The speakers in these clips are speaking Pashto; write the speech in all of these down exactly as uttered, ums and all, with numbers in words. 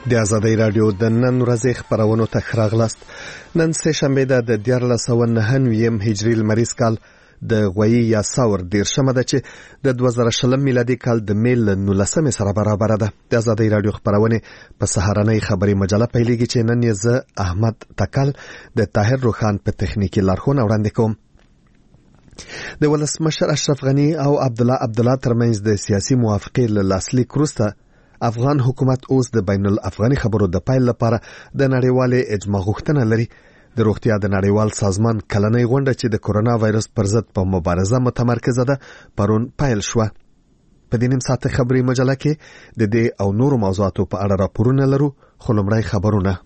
د آزادۍ راډیو د نن ورځې خبرونو ته ښه راغلاست. نن سه شنبه ده د دیارلس سوه نهه نوي هجري لمریز کال د غویي یا ساور دیرشمه ده چې د دوه زره شلم میلادي کال د میل نولسمې سره برابره ده. د آزادۍ راډیو خبرونه په سهارنۍ خبري مجله پیلېږي چې نن یې زه احمد تکل د طاهر روخان په تخنیکي لارښوونه وړاندې کوم. د ولسمشر اشرف غنی او عبدالله عبدالله ترمنځ د سیاسي موافقې له لاسلیک وروسته افغان حکومت اوس د بین الافغاني خبرو د پیل لپاره د نړیوالې اجماع غوښتنه لري. د روغتیا د نړیوال سازمان کلنۍ غونډه چې د کورونا وایرس پر ضد په مبارزه متمرکزه ده پرون پیل شوه. په دې نیم ساعت خبري مجله کې د دې او نورو موضوعاتو په اړه راپورونه لرو، خو لومړی خبرونه.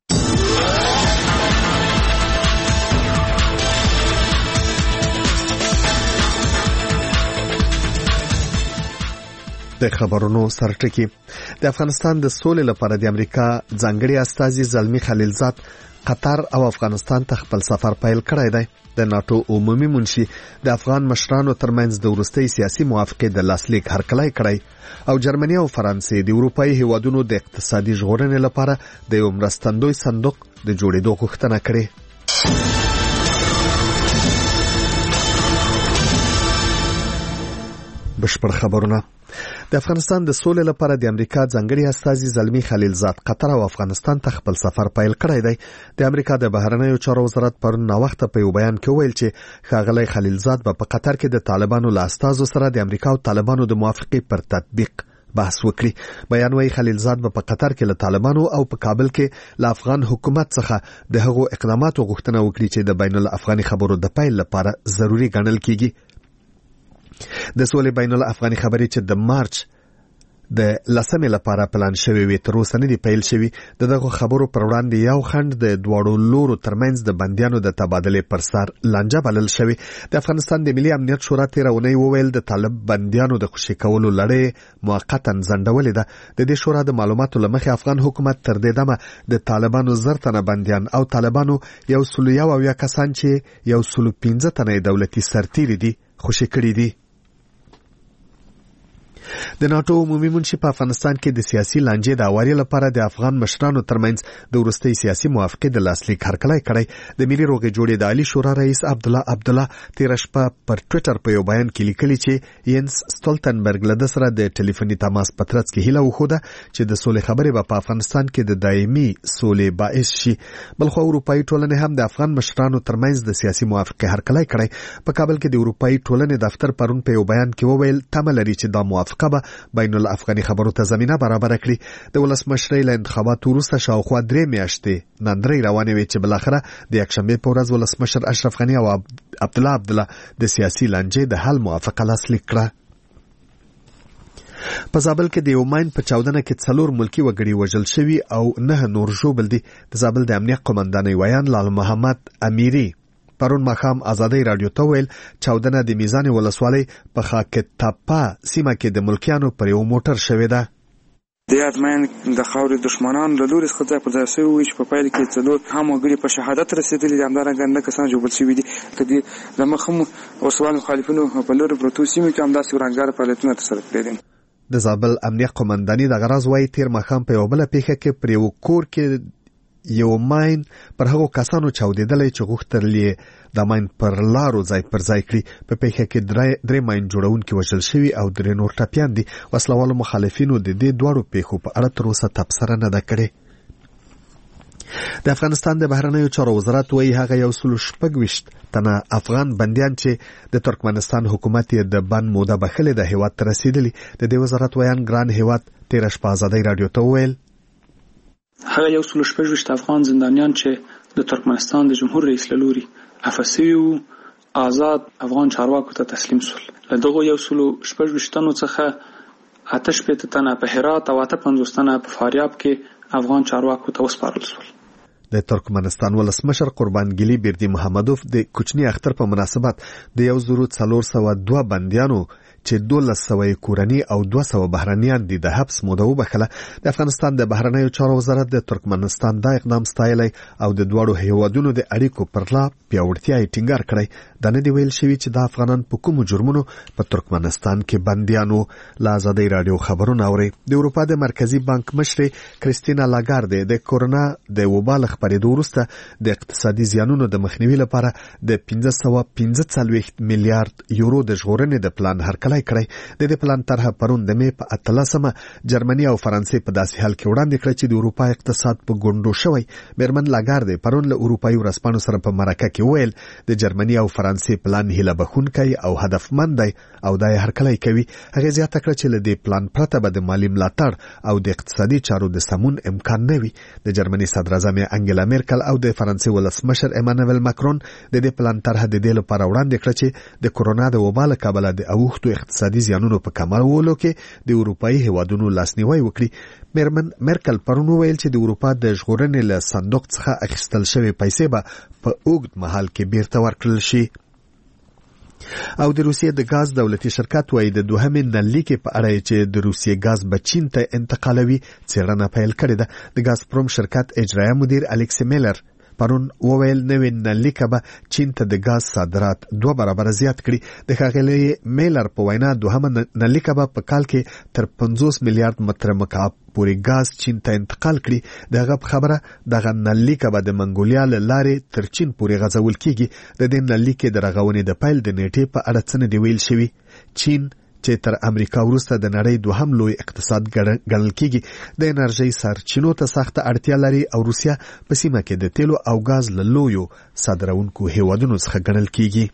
د خبرونو سرټکی. د افغانستان د سولې لپاره د امریکا ځانګړي استازي زلمی خلیلزاد قطر او افغانستان ته خپل سفر پیل کړی دی. د ناتو عمومي منشي د افغان مشرانو ترمنځ د وروستي سیاسي موافقې د لاسلیک هرکلی کړی او جرمني او فرانسې د اروپאי هیوادونو د اقتصادي ژغورنې لپاره د یو مرستندوی صندوق د جوړېدو غوښتنه کړې. بشپړ خبرونه. د افغانستان د سولې لپاره د امریکا ځانګړي استازي زلمی خلیلزاد قطر او افغانستان ته خپل سفر پیل کړی دی. د امریکا د بهرنیو چارو وزارت پرون ناوخته په یو بیان کې ویل چې ښاغلی خلیلزاد به په قطر کې د طالبانو له استازو سره د امریکا او طالبانو د موافقې پر تطبیق بحث وکړي. بیان وايي خلیلزاد به په قطر کې له طالبانو او په کابل کې له افغان حکومت څخه د هغو اقداماتو غوښتنه وکړي چې د بین الافغاني خبرو د پیل لپاره ضروری ګڼل کیږي. د سولې بین الافغاني خبرې چې د مارچ د لسمې لپاره پلان شوی وي تر اوسه نه دی پیل شوی. د دغه خبرو پر وړاندې یو خند د دواړو لورو ترمنځ د بندیانو د تبادلې پر سر لانجه بلل شوی. د افغانستان د ملي امنیت شورا تیر اونۍ وویل د طالب بندیانو د خوشي کولو لړۍ موقتا ځنډولې ده. د دې شورا د معلوماتو لمخې افغان حکومت تر دې دمه د طالبانو زر تنه بندیان او طالبانو یو سلو یو او یا کسان چې یو سلو پنځه تنه دولتي سرتیري دي خوشي کړي دي. د ناتو عمومي منشي په افغانستان کې د سیاسي لانجې د اواري لپاره د افغان مشرانو ترمنځ د وروستي سیاسي موافقې د لاسلیک هرکلی کړی. د ملي روغې جوړې د عالی شورا رئیس عبدالله عبدالله تیر شپه پر ټوئیټر په یو بیان کې لیکلي چې ینس سټولټنبرګ له د سره د ټلیفوني تماس په ترڅ کې هیله وښوده چې د سولې خبرې به په افغانستان کې د دایمي سولې باعث شي. بلخو اروپאי ټولنې هم د افغان مشرانو ترمنځ د سیاسي موافقې هرکلی کړی. په کابل کې د اروپאי ټولنې دفتر پرون په یو بیان کې وویل تمه لري چې دا موافقه به بین الافغاني خبرو ته زمينه برابر کړي. د ولسمشرۍ له انتخاباتو وروسته شاوخوا درې میاشتې نندرې روانې وې چې بلاخره د یکشنبه په ورځ ولسمشر اشرف غنی او عبدالله عبدالله د سیاسي لانجې د حل موافقه لاسلیک کړه. په زابل کې د یو ماین په چاودنه کې څلور ملکی وګړي وژل شوي او نه نور ژوبل دي. د زابل د امنیت قومندان ویان لال محمد امیری پرون ماښام آزادۍ راډیو ته ویل چاودنه د میزان ولسوالۍ په خاکتاپا سیمه کې د ملکیانو پر یو موټر شوې ده. د یادمن د خاورې دشمنانو له لوري څخه ځای پر ځای شوی وي چې په پیل کې څلور هم وګړي په شهادت رسېدلي دي. همدارنګه نه کسان ژوبل شوي دي. د دې له مخه مو اوسوال مخالفینو په لوري پروتو سیمو کې همداسې ورانګاره فعالیتونه ترسره کړي دي. د زابل امنیت قومنداني د غراز وايي تیر ماښام په یو بله پیښه کې پر یو کور کې یو ماین پر هغو کسانو چاودېدلی چې غوښتل یې د ماین پر لارو ځای پر ځای کړي. په پیښه کې درې ماین جوړونکي وژل شوي او درې نور ټپیان دي. وسلوالو مخالفینو د دې دواړو پیښو په اړه تر اوسه تبصره نه ده کړې. د افغانستان د بهرنیو چارو وزارت وايي هغه یو سل شپږ ویشت تنه افغان بندیان چې د ترکمنستان حکومت یې د بند موده بخلې د هیواد ته رسېدلي. د دې وزارت ویان ګران هیواد تیر شپه آزادۍ راډیو ته وویل هغه یو سل شپږ ویشت افغان زندانیان چې د ترکمنستان د جمهور رئیس له لوري عفو شوي وو آزاد افغان چارواکو ته تسلیم شول. له دغو یو سل شپږ ویشت تنو څخه اته شپېته تنه په هرات او اته پنځوس تنه په فاریاب کې افغان چارواکو ته وسپارل شول. د ترکمنستان ولسمشر قربانګلی بیردی محمدوف د کوچنی اختر په مناسبت د یو زرو څلور سوه دوه بندیانو چې دولس سوه کورني او دوه سوه بهرنیان دي د حبس موده وبخله. د افغانستان د بهرنیو چارو وزارت د ترکمنستان دا اقدام ستایلی او د دواړو هیوادونو د اړیکو پر لا پیاوړتیا یې ټینګار کړی. دا نه دی ویل شوي چې د افغانان په کومو جرمونو په ترکمنستان کې بندیانو. له ازادۍ راډیو خبرونه اوري. د اروپا د مرکزی بانک مشر کریستینا لاګارد د کورونا د وبا له خپرېدو وروسته د اقتصادي زیانونو د مخنیوي لپاره د پنځه سوه پنځه څلوېښت میلیارډ یورو د ژغورنې د پلان هرکلی کړی. د دې پلان طرحه پرون د مې په اتلسمه جرمني او فرانسې په داسې حال کې وړاندې کړه چې د اروپا اقتصاد په ګونډو شوی. میرمن لاګارد پرون له اروپایي ورځپاڼو سره په مرکه کې ویل د جرمني او فرانسې پلان هیله بخونکی او هدفمند دی او دا یې هرکلی کوي. هغې زیاته کړه چې له دې پلان پرته به د مالي ملاتړ او د اقتصادي چارو د سمون امکان نه وي. د جرمني صدراعظم انګلا میرکل او د فرانسې ولسمشر ایمانوئل ماکرون د دې پلان طرحه د دې لپاره وړاندې کړه چې د کورونا د وبا له کبله د اوښتو اقتصادي زیانونو په کمولو کې د اروپایي هیوادونو لاسنیوی وکړي. میرمن میرکل پرون وویل چې د اروپا د ژغورنې له صندوق څخه اخیستل شوې پیسې به په اوږد مهال کې بیرته ورکړل شي. او د روسیې د غاز دولتي شرکت وایي د دوهمې نللیکې په اړه چې د روسیې غاز به چین ته انتقالوي څېړنه پیل کړې ده. د غاز پروم شرکت اجرایه مدیر الکسی میلر پرون وویل نوې نلیکه به چین ته د غاز صادرات دوه برابره زیات کړي. د ښاغلي میلر په وینا دوهمه نلیکه به په کال کې تر پنځوس میلیارډ متره مکعب پورې غاز چین ته انتقال کړي. دغه خبره دغه نلیکه به د منګولیا له لارې تر چین پورې غځول کیږي. د دې نلیکې د رغونې د پیل د نیټې په اړه څه نه دی ویل شوي. چین چې تر امریکا وروسته د نړۍ دوهم لوی اقتصاد ګڼل کیږي د انرژۍ سرچینو ته سخته اړتیا لري او روسیه په سیمه کې د تیلو او غاز له لویو صادرونکو هیوادونو څخه ګڼل کیږي.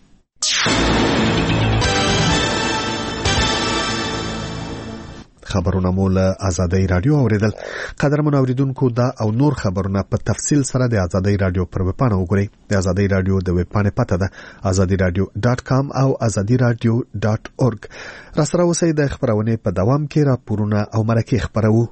خبرونه مو له ازادۍ راډیو اوریدل. قدرمن اوریدونکو دا او نور خبرونه په تفصیل سره د ازادۍ راډیو پر ویبپاڼه وګورئ. د ازادۍ راډیو د ویبپاڼې پته ده ازادي راډیو ډاټ کام او ازادي راډیو ډاټ اورګ. را سره اوسئ. د خبرونې په دوام کې راپورونه او مرکې خبرو.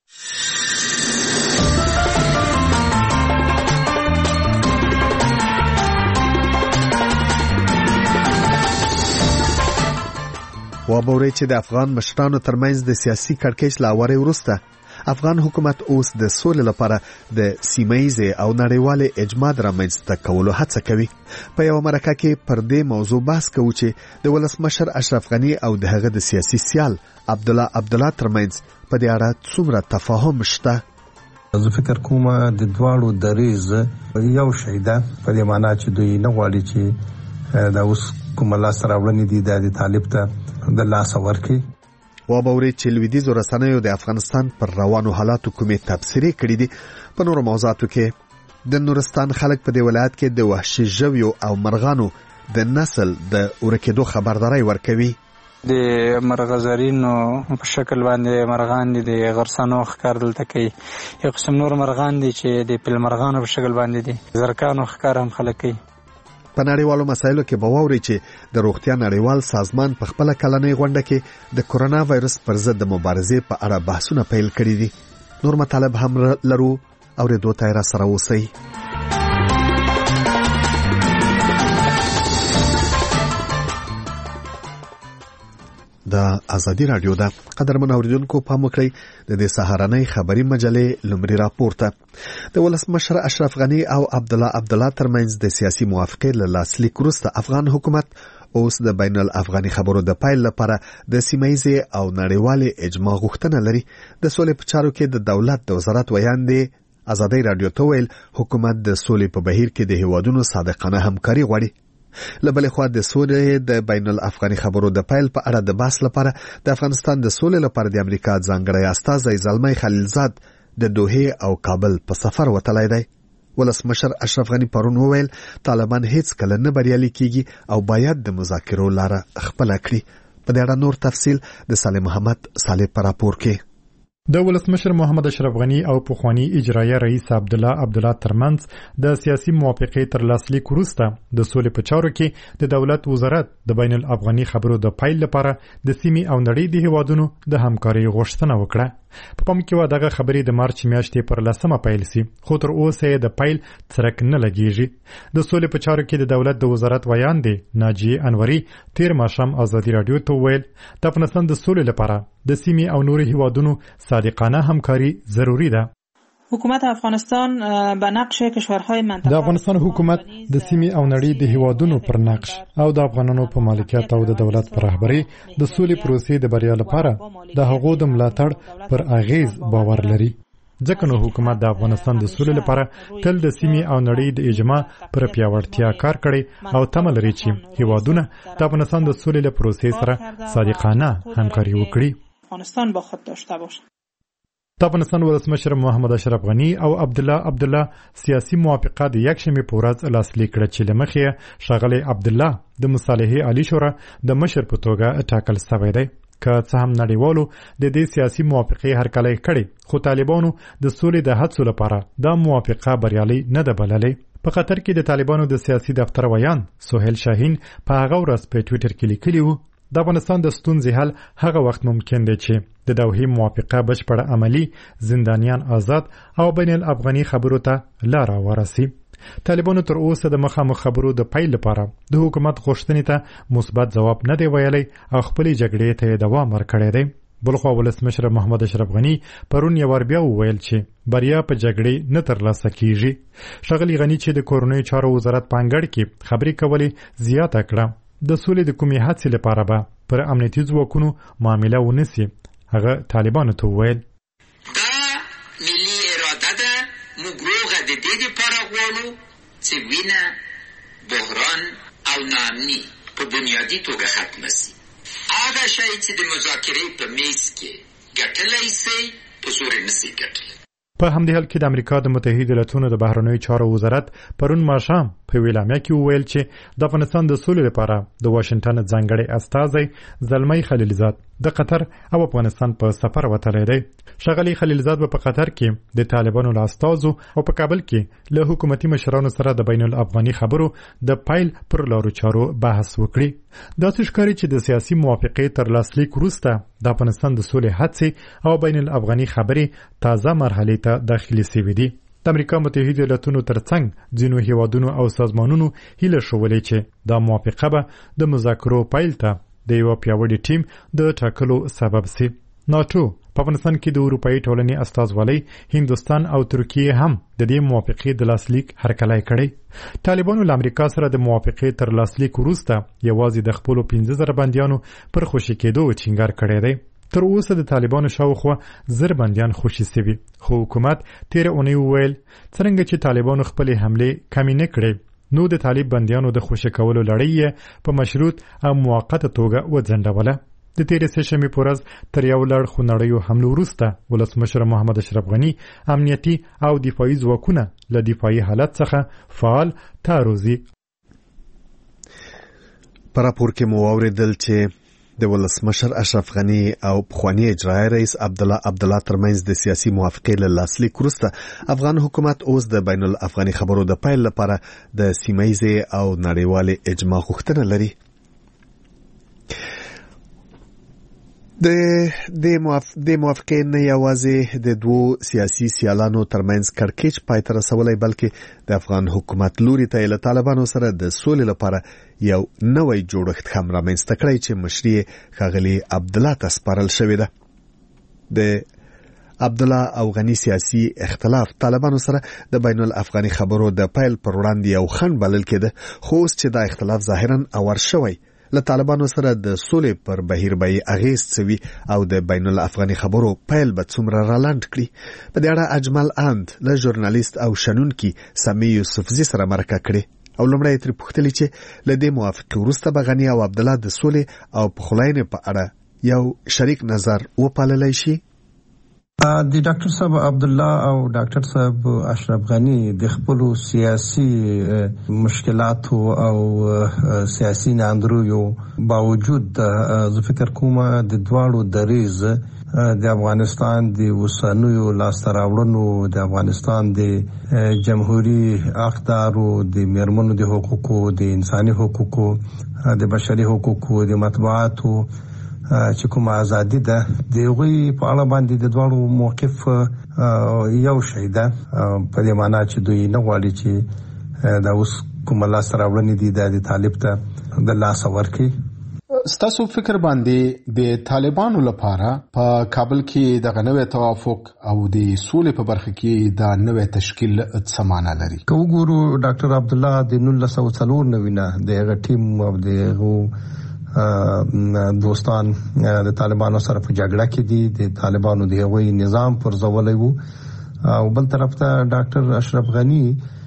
وابوري چې د افغان مشرانو ترمنځ د سیاسي کړکېچ له اورې وروسته افغان حکومت اوس د سولې لپاره د سیمه‌ییزې او نړیوالې اجماع رامنځته کولو هڅه کوي. په یو مرکه کې پر دې موضوع بحث کوو چې د ولسمشر اشرف غني او د هغه د سیاسي سیال عبدالله عبدالله ترمنځ په دې اړه څومره تفاهم شته. زه فکر کوم د دواړو دریز یو شی ده په دې معنی چې دوی نه غواړي چې دا اوس کوم لاس راوړنې دي د طالب ته د لاس ورکړي. وابوري چې لویدیځو رسنیو د افغانستان پر روانو حالاتو کومې تبصرې کړې دي. په نورو موضوعاتو کې د نورستان خلک په دې ولایت کې د وحشي ژویو او مرغانو د نسل د ورکېدو خبرداري ورکوي. د مرغزرینو په شکل باندې مرغان دي د غرسانو ښکار دلته کوي. یو قسم نور مرغان دي چې د پیل مرغانو په شکل باندې دي. زرکانو ښکار هم خلک کوي. په نړیوالو مسایلو کې به واوري چې د روغتیا نړیوال سازمان په خپل کلنۍ غونډه کې د کورونا وایرس پر ضد د مبارزې په اړه بحثونه پیل کړي دي. نور مطالب هم لرو او ردو ته را سره اوسئ. د ازادي راډیو د قدرمن اوریدونکو پام وکړئ د دې سهارنۍ خبري مجلې لومړی راپورته. د ولسمشر اشرف غني او عبدالله عبدالله ترمنځ د سیاسي موافقې له لاسلیک وروسته افغان حکومت اوس د بین الافغاني خبرو د پیل لپاره د سیمه‌ییزې او نړیوالې اجماع غوښتنه لري. د سولې په چارو کې د دولت د وزارت ویاندې ازادۍ راډیو ته ویل حکومت د سولې په بهیر کې د هیوادونو صادقانه همکاري غواړي. لبلې خوا د سولې د بین الافغاني خبرو د پیل په اړه د بحث لپاره د افغانستان د سولې لپاره د امریکا ځانګړی استازی زلمی خلیلزاد د دوحې او کابل په سفر وتلی دی. ولسمشر اشرف غني پرون وویل طالبان هیڅ کله نه بریالي کیږي او باید د مذاکرو لاره خپله کړي. په دې اړه نور تفصیل د صالح محمد صالح پر راپور کې. د ولسمشر محمد اشرف غنی او پخوانی اجرایه رئیس عبد الله عبد الله ترمنځ د سیاسي موافقې تر لاسلیک وروسته د سولې په چارو کې د دولت وزارت د بین الافغاني خبرو د پایل لپاره د سیمې او نړۍ د هیوادونو د همکارۍ غوښتنه وکړه. په پام کې و دغه خبرې د مارچ میاشتې پر لسمه پیل سي، خو تر اوسه یې د پیل څرک نه لګیږي. د سولې په چارو کې د دولت د وزارت ویان دی ناجی انوري تیر ماښام ازادي رادیو ته ویل د افغانستان د سولې لپاره د سیمې او نورو هیوادونو صادقانه همکاري ضروری ده. حکومت افغانستان به نقش کشورهای منطقه د افغانستان حکومت د سیمې او نړۍ د هیوادونو پر نقش او د افغانانو په مالکیت او د دولت پر رهبرۍ د سولې پروسې د بریا لپاره د هغو د ملاتړ پر اغیز باور لري. ځکه نو حکومت د افغانستان د سولې لپاره تل د سیمې او نړۍ د اجماع پر پیاوړتیا کار کړی او تمه لري چې هیوادونه د افغانستان د سولې له پروسې سره صادقانه همکاري وکړي. افغانستان با خود داشته باشه. د افغانستان ولسمشر محمد اشرف غنی او عبد الله عبد الله سیاسي موافقه د یکشنبه په ورځ لاسلیک کړه چې لمخې شغله عبد الله د مصالحې عالی شورا د مشر په توګه ټاکل شوی دی. که څه هم نړیوالو د دې سیاسي موافقې هرکلی کړي، خو طالبانو د سولې د هڅو لپاره دا موافقه بریالي نه ده بللې. په قطر کې د طالبانو د سیاسي دفتر ویان سهیل شاهین په هغه ورځ په ټویټر کې لیکلی و د افغانستان د ستونزې حل هغه وخت ممکن دی چې د دوحې موافقه بشپړه عملی، زندانیان آزاد او بین الافغاني خبرو ته لاره ورسي. طالبانو تر اوسه د مخامخ خبرو د پیل لپاره د حکومت غوښتنې ته مثبت ځواب نه دی ویلی او خپلې جګړې ته دوام ورکړی دی. بلخوا ولسمشر محمد اشرف غنی پرون یو ور بیا وویل چې بریا په جګړې نه ترلاسه کیږي. ښاغلي غنی چې د کورنیو چارو وزارت په انګړ کې خبرې کولې زیاته کړه د سولې د کومې هڅې لپاره به پر امنیتي ځواکونو معامله ونسي. هغه طالبانو ته وویل دا ملي اراده ده، موږ روغه د دې لپاره غواړو چې وینه، بحران او ناامني په بنیادي توګه ختمه سي. هغه شی چې د مذاکرې په میز کې ګټلی سي په زور یې نسي ګټلی. په همدې حال کې د امریکا د متحده ایالاتونو د بهرنیو چارو وزارت پرون ماښام په ویلامیا کې وویل چې د افغانستان د سولې لپاره د واشنگټن ځانګړی استازی زلمی خلیلزاد د قطر او افغانستان په سفر وتلی دی. ښاغلی خلیلزاد به په قطر کې د طالبانو له استازو او په کابل کې له حکومتي مشرانو سره د بین الافغاني خبرو د پایل پر لارو چارو بحث وکړي. داسې ښکاري چې د سیاسي موافقې تر لاسلیک وروسته د افغانستان د سولې هڅې او بین الافغاني خبرې تازه مرحلې ته داخلي شوي دي. د امریکا متحده ایالاتونو ترڅنګ ځینو هیوادونو او سازمانونو هیله شولې چې دا موافقه به د مذاکرو پیل ته د یو پیاوړي ټیم د ټاکلو سبب سي. ناتو په افغانستان کې د اروپאי ټولنې استازولۍ هندستان او ترکیه هم د دې موافقې د لاسلیک هرکلی کړی. طالبانو له امریکا سره د موافقې تر لاسلیک وروسته یوازې د خپلو پنځه زره بندیانو پر خوشي کېدو ټینګار کړی دی. تر اوسه د طالبانو شاوخوا زر بندیان خوشي سوي، خو حکومت تیر اونۍ وویل څرنګه چې طالبانو خپلې حملې کمې نه کړې نو د طالب بندیانو د خوشي کولو لړۍ په مشروط او موقته توګه وځنډوله. د تیرې سهشنبې په ورځ تر یو لړ خونړیو حملو وروسته ولسمشر محمد اشرف غنی امنیتي او دفاعي ځواکونه له دفاعي حالت څخه فعال تعرضي. په راپور کې مو واورېدل چې د ولسمشر اشرف غنی او پخوانی اجرایي رئیس عبد الله عبد الله ترمنځ د سیاسي موافقې له لاسلیک وروسته افغان حکومت اوس د بین الافغاني خبرو د پیل لپاره د سیمه‌ییزې او نړیوالې اجماع غوښتنه لري. د د موافقې نه یوازې د دوو سیاسي سیالانو ترمنځ کړکېچ پای ته رسولی بلکې د افغان حکومت لوري ته له طالبانو سره د سولې لپاره یو نوی جوړښت هم رامنځته کړی چې مشري ښاغلي عبدالله ته سپارل شوې ده. د عبدالله او غني سیاسي اختلاف طالبانو سره د بین الافغاني خبرو د پیل پر وړاندې یو خنډ بلل کېده، خو اوس چې دا اختلاف ظاهرا اور شوی له طالبانو سره د سولې پر بهیر به اغیز کوي او د بین الافغاني خبرو پیل به څومره رالاند کړي. په دې اړه اجمل اند له ژورنالیست او شنونکي سامي یوسفزي سره مرکه کړې او لومړی ترې پوښتلې چې له دې موافقې وروسته به غني او عبدالله د سولې او پخلاینې په اړه یو شریک نظر وپاللی شي. د ډاکټر صاحب عبد الله او ډاکټر صاحب اشرف غنی د خپل سیاسي مشکلات او سیاسي ناندرویو باوجود زه فکر کوم د دواړو دریز د افغانستان د اوسنیو لاسته راوړنو، د افغانستان د جمهوریت اقدارو، د میرمنو د حقوقو، د انساني حقوقو، د بشري حقوقو، د مطبوعاتو چې کومه ازادي ده، د غوي په اړه باندې د دوړو موقف یو شی ده، په دې معنی چې دوی نه غواړي چې دا اوس کومه لاسته راوړنې دي د طالب ته د لاس ورکړي. ستاسو فکر باندې د طالبانو لپاره په کابل کې د غنوي توافق او د سولې په برخه کې د نوې تشکیل څه معنی لري؟ که وګورو ډاکټر عبد الله د نولس سوه څلور نوي نه د ټیم او د دوستان د طالبانو سره په جګړه کې دي، د طالبانو د هغوی نظام پر ځولای وو، او بل طرف ته ډاکټر اشرف غنی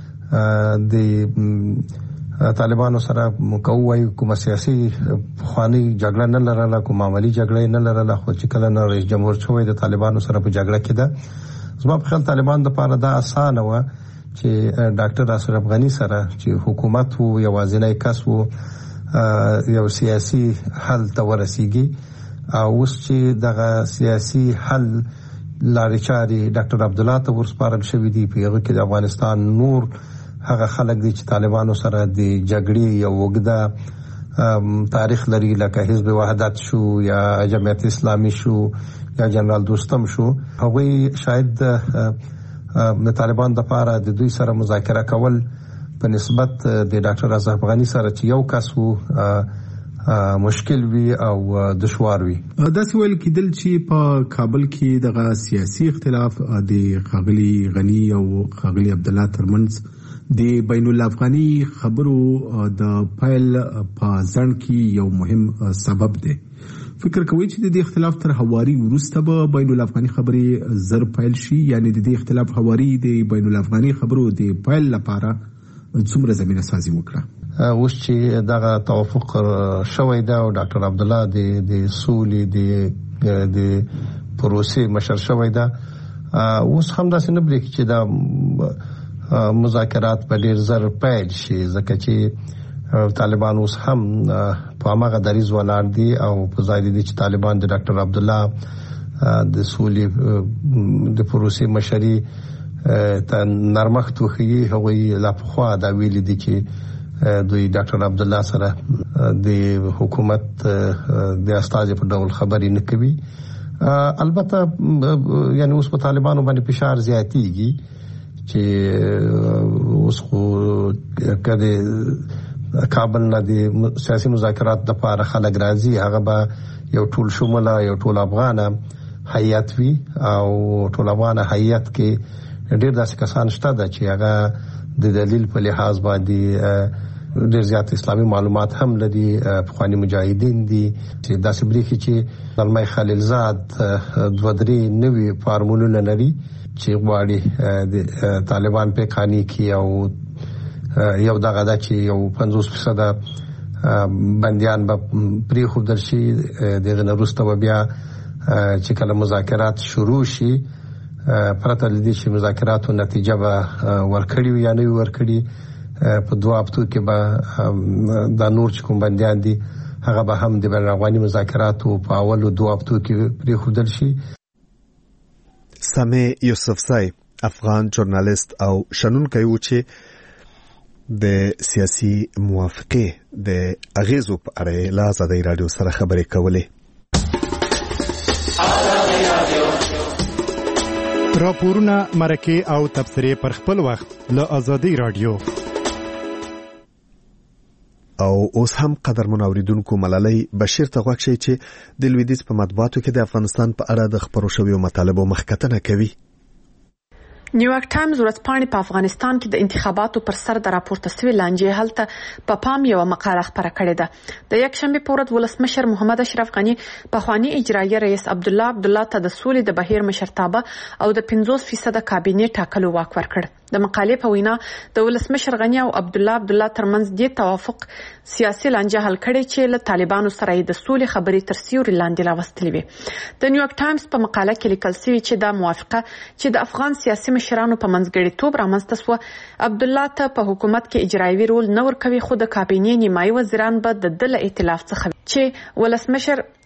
د طالبانو سره کوي کوم سیاسي خواني جګړه نه لرله، کوم عملی جګړه نه لرله، خو چې کله نه رئیس جمهور شوی د طالبانو سره په جګړه کې ده. زما په خیال طالبان د پاره دا اسانه و چې ډاکټر اشرف غنی سره چې حکومت وو یوازینی کس وو یو سیاسي حل ته ورسیږي، او اوس چې دغه سیاسي حل لارې چارې ډاکټر عبد الله ته ورسپارل شوې دي، په هغه کې د افغانستان نور هغه خلک دي چې طالبانو سره د جګړې یو وګړه تاریخ لري، لکه حزب وحدت شو یا جمعیت اسلامي شو یا جنرال دوستم شو. هغوی شاید د طالبان د پاره د دوی سره مذاکره کول په نسبت د ډاکټر اشرف غنی سره چې یو کس وو مشکل وي او دشوار وي. دا سوال کېدل چې په کابل کې دغه سیاسي اختلاف د خاغلی غنی او خاغلی عبد الله ترمنځ د بین الافغاني خبرو د پایل په ځند کې یو مهم سبب دی. فکر کوي چې د دې اختلاف تر هواري وروسته به بین الافغاني خبرې زر پایل شي، یعنی د دې اختلاف هواري د بین الافغاني خبرو د پایل لپاره څومره زمينه سازي وکړه؟ اوس چې دغه توافق شوی دا او ډاکټر عبد الله د د سولې د د پروسې مشر شوی دا، اوس هم داسې نه بریک چې دا مذاکرات په ډیر زر پیل شي، ځکه چې طالبان اوس هم په هغه دریز ولاړ دي او په ځای دي چې طالبان د ډاکټر عبد الله د سولې د پروسې مشري ته نرمښت وښيي. هغوی لا پخوا دا ویلي دي چې دوی ډاکټر عبد الله سره د حکومت د استازي په ډول خبرې نه کوي. البته یعنی اوس په طالبانو باندې فشار زیاتېږي چې اوس خو کله کابل نه د سیاسي مذاکرات د لپاره خلک راځي، هغه به یو ټول شموله یو ټول افغانه هیئت وي، او ټول افغانه هیئت کې ډېر داسې کسان شته ده چې هغه د دلیل په لحاظ باندې ډېر زیات اسلامي معلومات هم لري، پخواني مجاهدین دي، چې داسې بریخي چې زلمی خلیلزاد دوه درې نوي فارمولونه لري چې غواړي د طالبان په قانی کې، او یو دغه ده چې یو پنځوس فیصده بندیان به پرېښودل شي، دغه نه وروسته به بیا چې کله مذاکرات شروع شي پرته له دې چې مذاکراتو نتیجه به ورکړي وي یا نه وي ورکړي، په دوه هفتو کې به دا نور چې کوم بندیان دي هغه به هم د بین الافغاني مذاکراتو په اولو دوه هفتو کې پرېښودل شي. سامع یوسفزی افغان ژورنالیست او شنونکی و چې د سیاسي موافقې د اغیزو په اړه له ازادۍ راډیو سره خبرې کولې. راپورونه، مرکې او تبصرې پر خپل وخت له ازادۍ راډیو. او اوس هم قدرمن اوریدونکو ملالۍ بشیر ته غوښتل شي چې د لویدیځ په مطبوعاتو کې د افغانستان په اړه د خبرو شویو مطالبو مخکتنه کوي. نیویارک ټایمز ورځپاڼې په افغانستان کې د انتخاباتو پر سر د راپورته سوي لانجې هلته په پام یو مقاله خبره کړې ده. د یک شنبه په ورځ ولسمشر محمد اشرف غنی پخوانی اجرایي رئیس عبد الله عبد الله ته د سولې د بهیر مشرتابه او د پنځوس فیصد کابینه ټاکلو واک ورکړ. د مقالې په وینا د ولسمشر غنی او عبد الله عبد الله ترمنځ د توافق سیاسي لانجه حل کړي چې له طالبانو سره د سولې خبرې تر سیوري لاندې راوستلې وي. د نیویارک ټایمز په مقاله کې لیکل شوی چې دا موافقه چې د افغان سیاسي مشرانو په منځګړیتوب رامنځته شوه، عبد الله ته په حکومت کې اجرایي رول نه ورکوي، خو د کابینې نیمایي وزیران به د دله ائتلاف څخه چې ولسمشر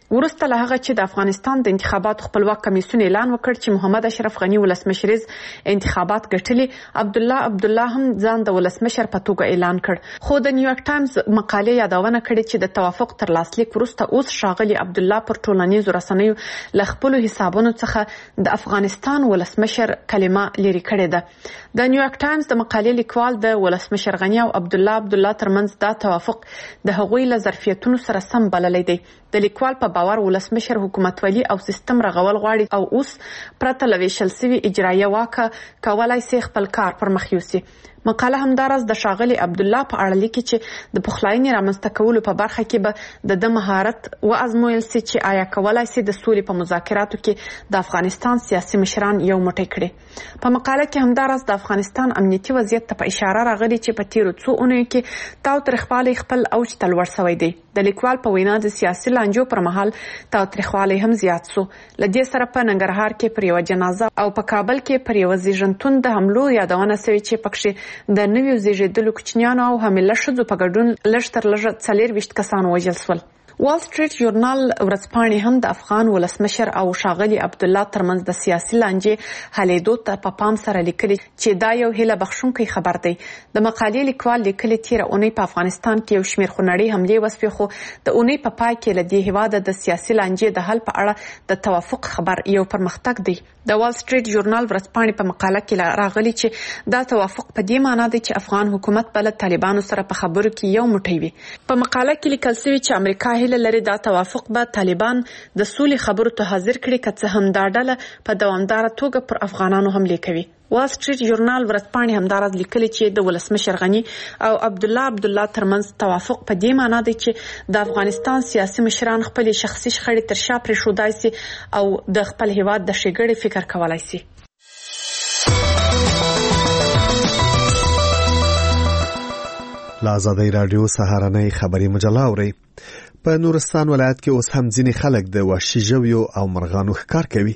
ورسته له هغه چې د افغانستان د انتخاباتو خپلواک کمیسیون اعلان وکړ چې محمد اشرف غنی ولسمشریز انتخابات ګټلي، عبدالله عبدالله هم ځان د ولسمشر په توګه اعلان کړ. خو د نیویارک ټایمز مقالې یادونه کړې چې د توافق تر لاسلیک وروسته اوس ښاغلي عبدالله پر ټولنیزو رسنیو له خپلو حسابونو څخه د افغانستان ولسمشر کلمه لرې کړې ده. د نیویارک ټایمز د مقالې لیکوال د ولسمشر غنی او عبدالله عبدالله ترمنځ دا توافق د هغوی له ظرفیتونو سره سم بللی دی. د لیکوال په باور ولسمشر حکومتولي او سیستم رغول غواړي او اوس پرته له ویشل سوي اجرایه واکه کولای سي خپل کار پر مخ یوسي. مقاله همدارس د ښاغلي عبدالله په اړه لیکي چې د پخلاینې رامنځته کولو په برخه کې به د ده مهارت وازمویل سي چې آیا کولای سي د سولې په مذاکراتو کې د افغانستان سیاسي مشران یو موټی کړي. په مقاله کې همدارس د افغانستان امنیتي وضعیت ته په اشاره راغلي چې په تیرو څو اونیو کې تاوتریخوالی خپل اوج ته لوړ شوی دی. د لیکوال په وینا د سیاسي لانجو پر مهال تاوتریخوالی هم زیات سو. له دې سره په ننګرهار کې پر یوه جنازه او په کابل کې پر یوه زیږنتون د حملو یادونه سوې چې پکښې د نویو زیږیدلو کوچنیانو او حامله ښځو په ګډون لږ تر لږه څلېرویشت کسان وژل سول. وال سټریټ ژورنال ورځپاڼې هم د افغان ولسمشر او ښاغلي عبدالله ترمنځ د سیاسي لانجې حلېدو ته په پام سره لیکلي چې دا یو هیله بخښونکی خبر دی. د مقالې لیکوال لیکلي تیره اونۍ په افغانستان کې یو شمېر خونړۍ حملې وسوې، خو د اونۍ په پای کې له دې هېواده د سیاسي لانجې د حل په اړه د توافق خبر یو پرمختګ دی. د وال سټریټ ژورنال ورځپاڼې په مقاله کې راغلي چې دا توافق په دې معنی دی چې افغان حکومت به له طالبانو سره په خبرو کې یو موټی وي. په مقاله کې لیکل شوي چې امریکا هیله لري دا توافق به طالبان د سولې خبرو ته حاضر کړي، که څه هم دا ډله په دوامداره توګه پر افغانانو حملې کوي. وال سټریټ ژورنال ورځپاڼې همداراز لیکلي چې د ولسمشر غني او عبدالله عبدالله ترمنځ توافق په دې معنی دی چې د افغانستان سیاسي مشران خپلې شخصي شخړې تر شا پرېښودای سي او د خپل هیواد د ښېګړې فکر کولای سي. له ازادۍ راډیو سهارنۍ خبري مجله اورئ. په نورستان ولایت کې اوس هم ځینې خلک د وحشي ژویو او مرغانو ښکار کوي.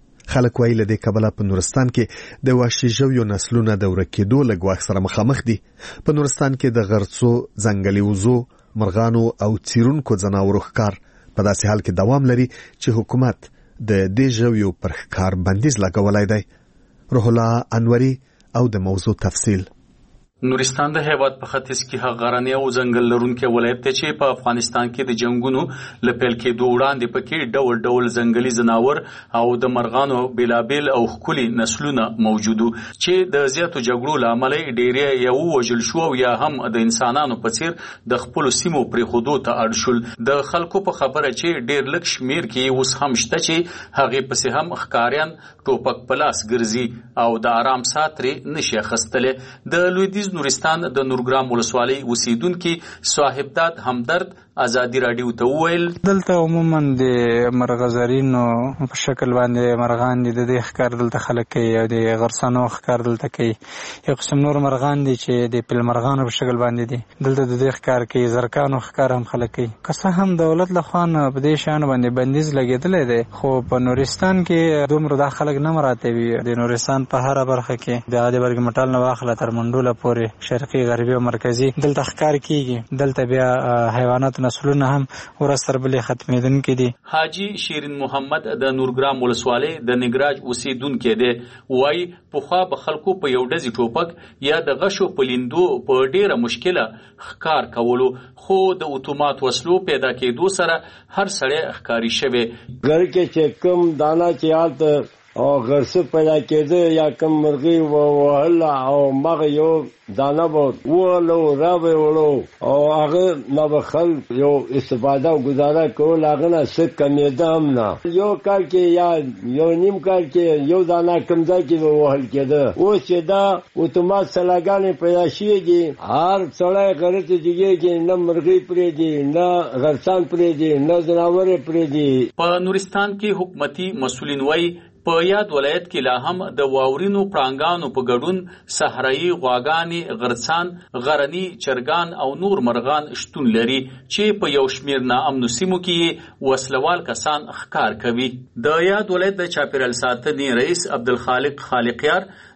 خلک وایي له دې کبله په نورستان کې د وحشي ژویو نسلونه د ورکېدو له ګواښ سره مخامخ دي. په نورستان کې د غرڅو، ځنګلي وزو، مرغانو او څیرونکو ځناورو ښکار په داسې حال کې دوام لري چې حکومت د دې ژویو پر ښکار بندیز لګولی دی. روح الله انوري او د موضوع تفصیل. نورستان د هیواد په ختیځ کې هغه غرنی او ځنګل لرونکی ولایت دی چې په افغانستان کې د جنگونو له پیل کېدو وړاندې پکې ډول ډول ځنګلي ځناور او د مرغانو بیلابیل او ښکلي نسلونه موجود وو چې د زیاتو جګړو له امله ډېری یا ووژل شو او یا هم د انسانانو په څیر د خپلو سیمو پرېښودو ته اړ شول. د خلکو په خبره چې ډېر لږ شمېر کې اوس هم شته چې هغې پسې هم ښکاریان ټوپک په لاس ګرځي او د آرام ساه ترې نشي اخیستلی. د لویدیځ نورستان د نورګرام ولسوالۍ اوسیدونکي صاحبداد همدرد ازادي راډیو ته وویل دلته عموما د مرغزرینو په شکل باندې مرغان دي، د دې ښکار دلته خلک کوي او د غرڅنو ښکار دلته کوي. یو قسم نور مرغان دي چې د پیل مرغانو په شکل باندې دي، دلته د دې ښکار کوي. زرکانو ښکار هم خلک کوي. که څه هم دولت له خوا نه په دې شیانو باندې بندیز لګېدلی دی، خو په نورستان کې دومره دا خلک نه مراته وي. د نورستان په هره برخه کې د عادي برګ مټال نه واخله تر منډوله پورې شرقي غربي او مرکزي دلته ښکار کیږي. دلته بیا حیوانات نسلونه هم ورځ تر بلې ختمېدونکي دي. حاجي شیرین محمد د نورګرام ولسوالۍ د نګراج اوسیدونکی دی. وایي پخوا به خلکو په یو ډزي ټوپک یا د غشو په لیندو په ډېره مشکله ښکار کولو، خو د اتومات وسلو پیدا کېدو سره هر سړی ښکاري شوی. ګر کې چې کوم دانا چې حالت او غرصه پیدا کېده یا کم مرغی ووهل او مغه یو دانه به وولو را به وړو او هغه نه به خلک یو استفاده او ګزاره کول، هغه نه څه کمېده هم نه. یو کال کې یا یو نیم کال کې یو دانه کم ځای کې به ووهل کېده. اوس چې دا اتومات سلاګانې پیدا شوي دي، هر سړی غره ته جګېږي، نه مرغۍ پرېږدي، نه غرڅان پرېږدي، نه ځناور پرېږدي. په نورستان کې حکومتي مسؤلین وایي په یاد ولایت کې لا هم د واورینو پړانګانو په ګډون صحرایي غواګانې، غرڅان، غرني چرګان او نور مرغان شتون لري چې په یو شمېر ناامنو سیمو کې وسلوال کسان ښکار کوي. د یاد ولایت د چاپیریال ساتنې رئیس عبدالخالق خالقیار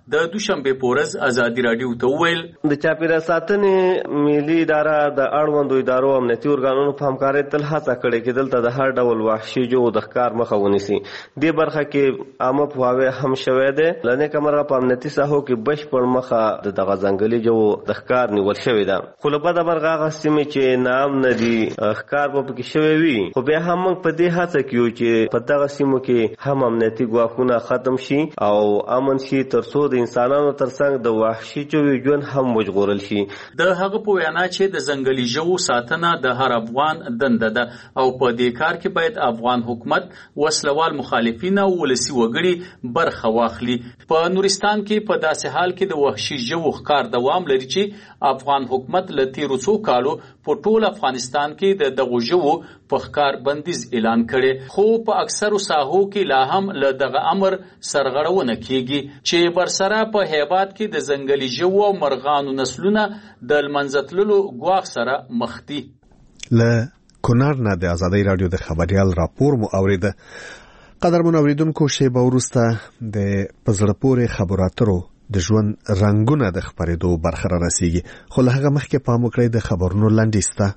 د دوشنبه په ورځ ازادي رادیو ته وویل د چاپیریال ساتنې ملي اداره د اړوندو ادارو امنیتي ارګانونو په همکارۍ تل هڅه کړې چې دلته د هر ډول وحشي ژوو د ښکار مخه ونیسي. دې برخه کې عامه پوهاوی هم شوی دی. له نیکه مرغه په امنیتي ساحو کې بشپړ مخه د دغه ځنګلي ژوو د ښکار نیول شوې ده. خو له بده مرغه هغه سیمې چې نام نه دي ښکار به پکې شوی وي، خو بیا هم موږ په دې هڅه کې یو چې په دغه سیمو کې هم امنیتي ګواښونه ختم شي او امن شي، تر څو د انسانانو ترڅنګ د وحشي ژوو ژوند هم وژغورل شي. د هغه په وینا چې د ځنګلي ژوو ساتنه د هر افغان دنده ده او په دې کار کې باید افغان حکومت، وسلوال مخالفین او ولسي وګړي برخه واخلي. په نورستان کې په داسې حال کې د وحشي ژوو ښکار دوام لري چې افغان حکومت له تیرو څو کالو په ټول افغانستان کې د دغو ژوو په ښکار بندیز اعلان کړي، خو په اکثرو ساحو کې لا هم له دغه امر سرغړونه کیږي چې برسره په هیواد کې د ځنګلي ژوو او مرغانو نسلونه د لمنځه تللو ګواښ سره مخ دي. له کونړ نه د ازادي رادیو د خبريال راپور مو اوریده. قدرمن اوریدونکو، شیبه وروسته د پزړه پورې خبرو اترو د ژوند رنگونه د خبرېدو برخه را رسیږي، خو له هغه مخکې پام وکړئ د خبرونو لنډیز ته.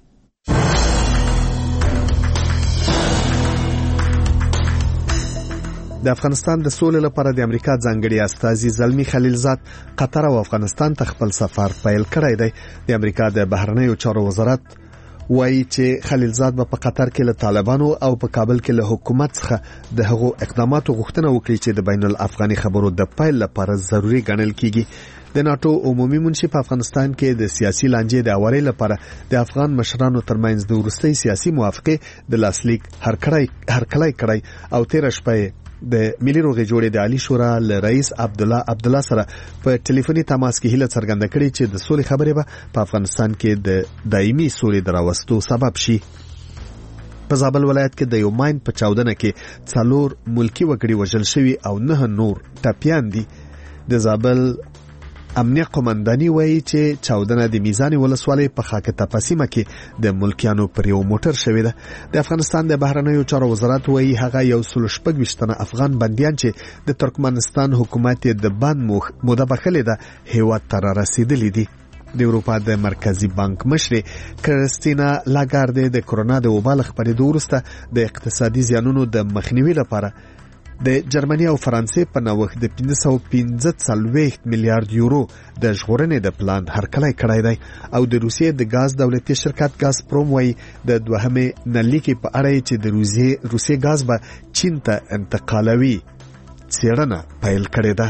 د افغانستان د سولې لپاره د امریکا ځانګړي استازي زلمی خلیلزاد قطر او افغانستان ته خپل سفر پیل کړی دی. د امریکا د بهرنیو چارو وزارت وایي چې خلیلزاد به په قطر کې له طالبانو او په کابل کې له حکومت څخه د هغو اقداماتو غوښتنه وکړي چې د بین الافغاني خبرو د پیل لپاره ضروري ګڼل کیږي. د ناتو عمومي منشي په افغانستان کې د سیاسي لانجې د اوري لپاره د افغان مشرانو ترمنځ د وروستي سیاسي موافقه د لاسلیک هرکړی هرکړی کړی او تیر شپه د ملي روغې جوړې د عالی شورا ل رئیس عبد الله عبد الله سره په ټلیفوني تماس کې هیله څرګنده کړې چې د سولې خبرې به په افغانستان کې د دایمي سولې دراوستو سبب شي. په زابل ولایت کې د یو ماین په چاودنه کې څلور ملکی وګړي وژل شوي او نه نور ټپیان دي. د زابل امنیه قومنداني وایي چې چاودنه د میزان ولسوالۍ په خاک تپسیمه کې د ملکیانو پر یو موټر شوې ده. د افغانستان د بهرنیو چارو وزارت وایي هغه یو سل شپږ ویشتنه افغان بندیان چې د ترکمنستان حکومت د بند موده بخښلې ده هیواد ته را رسیدلي دي. د اروپا د مرکزی بانک مشر کریستینا لاګارد د کرونا د وبا له خبرېدو وروسته د اقتصادي زیانونو د مخنیوي لپاره د جرمني او فرانسې په نوښت د پنځه سوه پنځه څلوېښت میلیارډ یورو د ژغورنې د پلان هرکلی کړی دی. او د روسیې د غاز دولتي شرکت غاز پروم وایي د دوهمې نلیکې په اړه چې د روسیې روسیې غاز به چین ته انتقالوي څېړنه پیل کړې ده.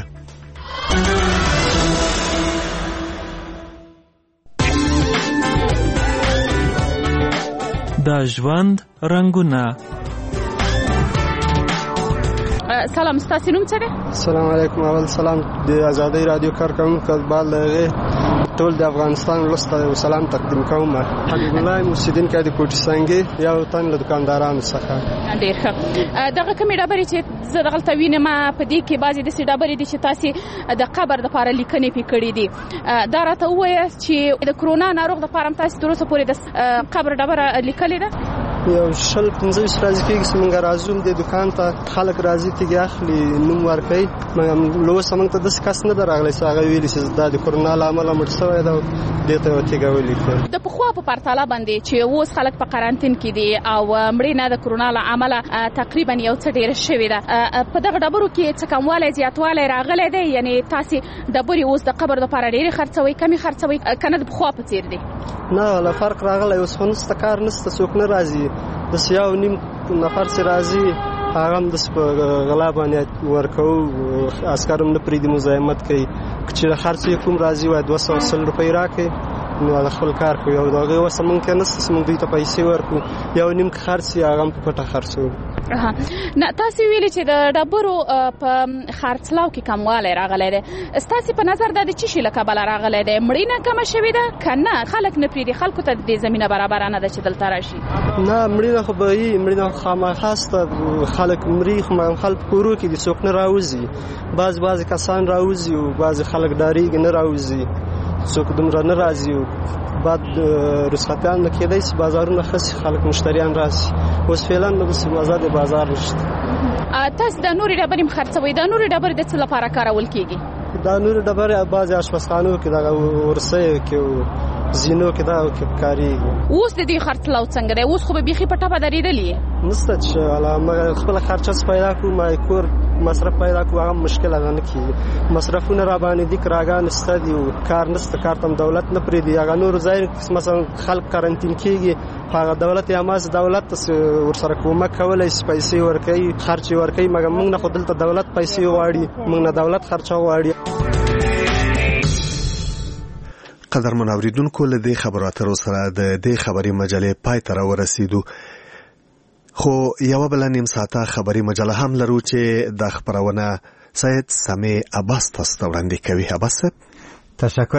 د ژوند رنگونه. سلام، ستاسو نوم څه دی؟ السلام علیکم. اول سلام د ازادي رادیو کارکونکو بال ټول د افغانستان ولسته سلام تقدیم کوم. حبیب الله مسیدین کې د کوټی څنګه یو تن له دکاندارانو څخه ډیر ښه. دغه کومې ډبرې چې زه دغه توینم په دې کې بعضې د سې ډبرې دي چې تاسو د قبر د لپاره لیکنې پې کړې دي. دا راته ووایه چې د کرونا ناروغ د لپاره تاسو تر اوسه پورې د قبر ډبره لیکلې ده؟ یو شل پنځه ویشت ورځې کېږي چې موږ راځو د دکان ته، خلک راځي تیږې اخلي، نوم ورکوي. له اوسه موږ ته داسې کس نه ده راغلی چې هغه ویلي چې دا د کرونا له امله مړ شوی ده او دې ته یوه تیږه ولیکل. د پخوا په پرتله باندې چې اوس خلک په قرنطین کې دي او مړینه د کرونا له امله تقریبا یو څه ډېره شوې ده، په دغه ډبرو کې څه کموالی زیاتوالی راغلی دی؟ یعنې تاسې ډبرې اوس د قبر دپاره ډېرې خرڅوئ، کمې خرڅوئ که نه د پخوا په څېر دي؟ نه، له فرق راغلی. اوس خو نسته، کار نسته، څوک نه راځي. داسې یو نیم نفر چې راځي هغه هم داسې په غلا باندې ورکوو، عسکر هم نه پرېږدي، مزاحمت کوي. که چې خرڅ یې کوم راځي وایي دوه سوه سل روپۍ راکړئ نو هغه خپل کار کوي. او د هغې وسه موږ کې نسته چې موږ دوی ته پیسې ورکړو. یو نیم که خرڅ یې هغه هم په پټه خرڅوو. نه، تاسو ویلي چې د ډبرو په خرڅلاو کې کموالی راغلی دی. ستاسو په نظر دا د څه شي له کبله راغلی دی؟ مړینه کمه شوې ده که نه خلک نه پرېږدي؟ خلکو ته دې زمینه برابره نه ده چې دلته راشي؟ نه، مړینه خو به وي، مړینه خو خامخا شته. خلک مري خو مخال په کورو کې دي، څوک نه راوځي. بعض بعضې کسان راوځي او بعضې خلک ډارېږي نه راوځي، څوک دومره نه راځي. بعد رخصتیان نه کېدای شي بازارونه خسي، خلک مشتریان راشي. اوس فعلا نو بس آزاد بازار نشته. تاسو د نورې ډبرې خرڅوئ، د نورې ډبرې د څه لپاره کارول کېږي؟ دا نور ډبرې بعضې اشپزخانو کې دغه ورسیو کې زینو کې دا کارېږي. اوس د دې خرڅلاو څنګه دی؟ اوس خو به بیخي په ټپه درېدلې نسته چې والا خپله خرچه پیدا کړو ما کور مصرف پیدا کړو هغه مشکل هغه نه کېږي. مصرفونه را باندې دي کراګان شته دي کار نشته کار ته دولت نه پرېږدي. هغه نور ځای مثلا خلک کارنتین کېږي هغه دولت یا ماس دولت ورسره کومک کولی شي پیسې ورکوي خرچې ورکوي مګر موږ نه خو دلته دولت پیسې غواړي موږ نه دولت خرچه غواړي. قدرمن اوریدونکو له دې خبرو اترو سره د دې خبري مجلې پای ته راورسېدو خو یو بل نیم ساعته خبري مجله هم لرو چې د خبرونه سید سامي عباس تاسو ته وړاندې کوي. عباس تشکر.